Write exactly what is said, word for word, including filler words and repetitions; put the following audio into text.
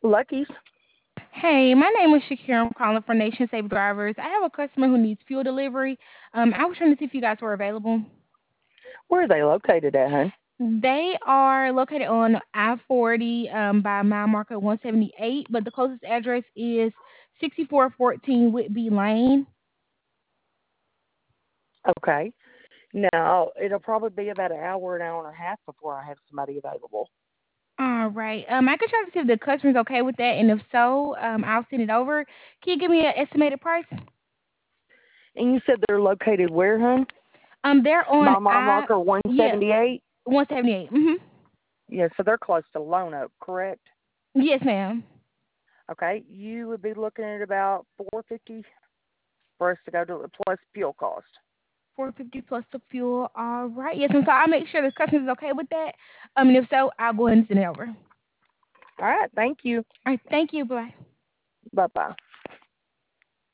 Lucky's. Hey, my name is Shakira. I'm calling for Nation Safe Drivers. I have a customer who needs fuel delivery. Um, I was trying to see if you guys were available. Where are they located at, hon? They are located on I forty um, by mile marker one seventy-eight, but the closest address is sixty-four fourteen Whitby Lane. Okay. Now, it'll probably be about an hour, an hour and a half before I have somebody available. All right. Um, I could try to see if the customer's okay with that, and if so, um, I'll send it over. Can you give me an estimated price? And you said they're located where, hon? Um, they're on My mile I marker yeah one seventy-eight? one seventy-eight. Mhm. Yeah, so they're close to Lone Oak, correct? Yes, ma'am. Okay. You would be looking at about four fifty for us to go to plus fuel cost. Four fifty plus the fuel. All right. Yes, and so I'll make sure the customer's okay with that. Um, and if so, I'll go ahead and send it over. All All right. Thank you. right. Thank you. Bye. Bye-bye.